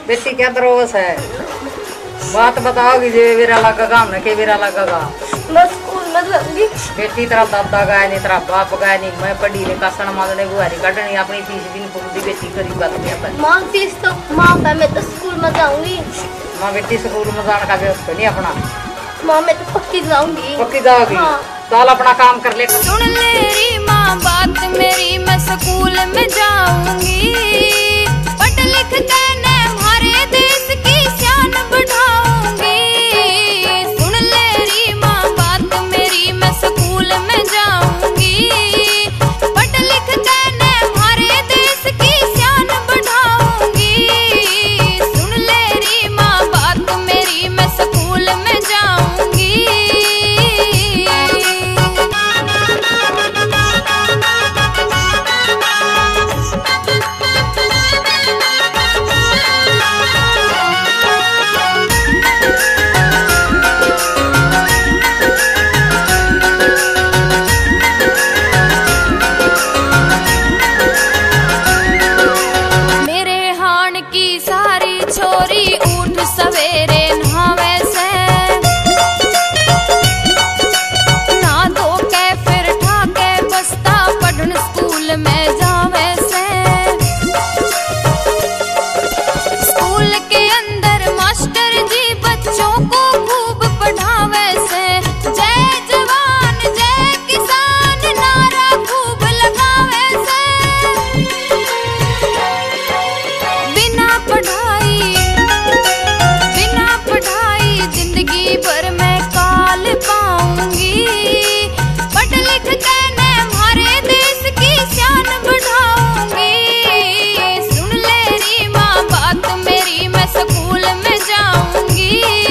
बेटी क्या दरोस है, बात बताओगी जे मेरा लगेगा हमने के मेरा लगेगा। मैं स्कूल में जाऊंगी। बेटी तेरा दादा गया नहीं, तेरा बाप गया नहीं, मैं पढ़ी लिखा सन मांगने बुआरी काटनी, अपनी फीस भी नहीं पूरी। बेटी गरीब बात क्या माँ फीस तो माँ का, मैं तो स्कूल में जाऊंगी। माँ बेटी स्कूल में जाने का व्यवस्था नहीं अपना। माँ मैं तो पक्की जाऊंगी। पक्की जाओगी? हाँ। चल अपना काम कर ले। सुन ले री माँ बात मेरी, मैं स्कूल में जाऊंगी, पढ़ लिख के न हमारे देश की शान बढ़ाऊंगी। सुन ले री माँ बात मेरी, मैं स्कूल में जाऊंगी, पढ़ लिख के न हमारे देश की शान बढ़ाऊंगी। सुन ले री माँ बात मेरी, मैं स्कूल में जाऊंगी। सवेरे नहावे से ना धो के फिर ठाके बस्ता पढ़न स्कूल में जावे से। स्कूल के अंदर मास्टर जी बच्चों को खूब पढ़ावे से, जय जवान जय किसान नारा खूब लगावे से। बिना पढ़ाई जिंदगी भर मैं काल पाऊंगी, पढ़ लिख के न हमारे देश की शान बढ़ाऊंगी। सुन ले री माँ बात मेरी, मैं स्कूल में जाऊंगी।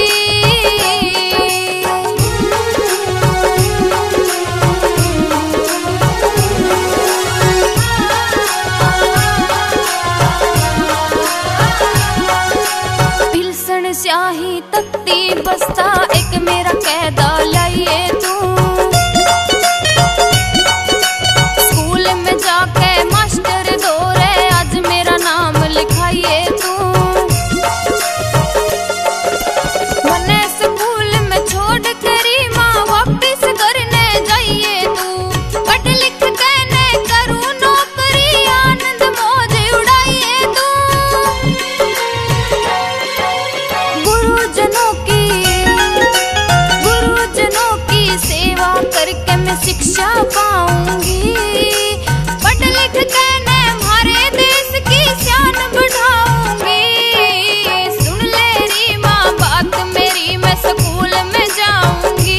पिलसन स्याही तख्ती बस्ता एक मेरा कैदा लाइए तू, स्कूल में जाके मास्टर दौरे आज मेरा नाम लिखाइए तू। मने स्कूल में छोड़ करी माँ वापिस करने जाइए तू, पढ़ लिख के न करूँ नौकरी आनंद मौज उड़ाइए तू। गुरुजनों की सेवा करके मैं शिक्षा पाऊंगी, पढ़ लिख के न हमारे देश की शान बढ़ाऊंगी। सुन ले री माँ बात मेरी, मैं स्कूल में जाऊंगी।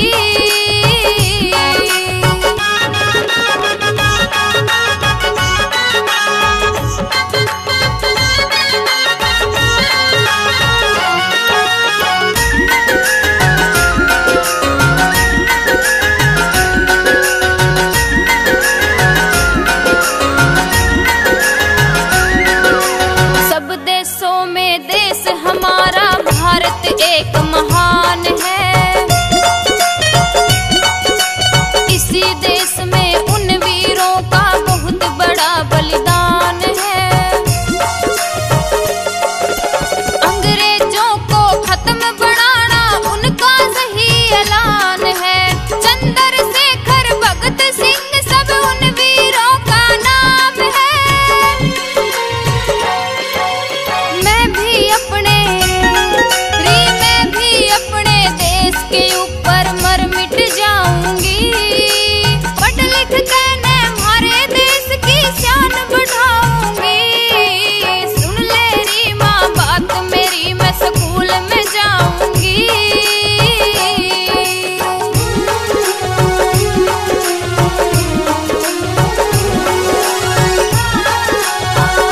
देश हमारा भारत एक महान है, इसी देश में उन वीरों का बहुत बड़ा बलिदान है। अंग्रेजों को खत्म बनाना उनका सही ऐलान है, चंद्रशेखर भगत सिंह सब उन वीरों का नाम है। मैं भी अपने देश के ऊपर मर मिट जाऊंगी, पढ़ लिख के न हमारे देश की शान बढ़ाऊंगी। सुन ले री माँ बात मेरी, मैं स्कूल में जाऊंगी।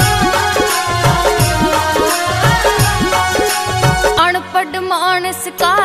अनपढ़ मानस का